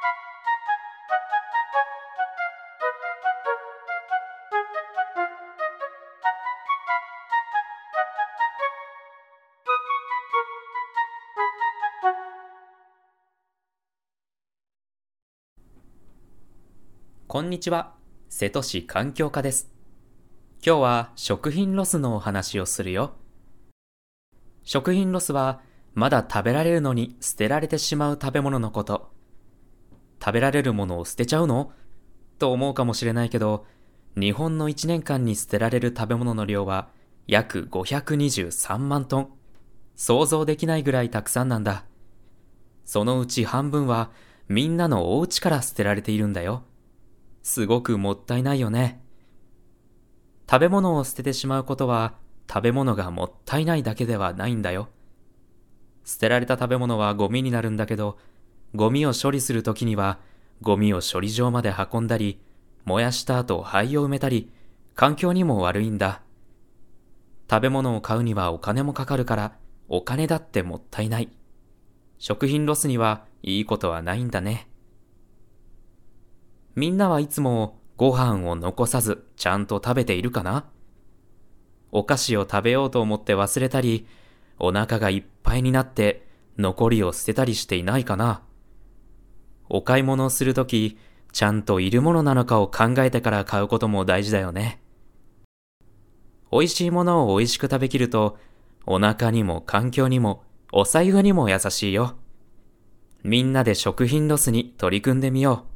こんにちは、瀬戸市環境課です。今日は食品ロスのお話をするよ。食品ロスはまだ食べられるのに捨てられてしまう食べ物のこと。食べられるものを捨てちゃうのと思うかもしれないけど、日本の1年間に捨てられる食べ物の量は約523万トン。想像できないぐらいたくさんなんだ。そのうち半分はみんなのお家から捨てられているんだよ。すごくもったいないよね。食べ物を捨ててしまうことは食べ物がもったいないだけではないんだよ。捨てられた食べ物はゴミになるんだけど、ゴミを処理するときにはゴミを処理場まで運んだり、燃やした後灰を埋めたり、環境にも悪いんだ。食べ物を買うにはお金もかかるから、お金だってもったいない。食品ロスにはいいことはないんだね。みんなはいつもご飯を残さずちゃんと食べているかな？お菓子を食べようと思って忘れたり、お腹がいっぱいになって残りを捨てたりしていないかな？お買い物をするとき、ちゃんといるものなのかを考えてから買うことも大事だよね。美味しいものを美味しく食べきると、お腹にも環境にもお財布にも優しいよ。みんなで食品ロスに取り組んでみよう。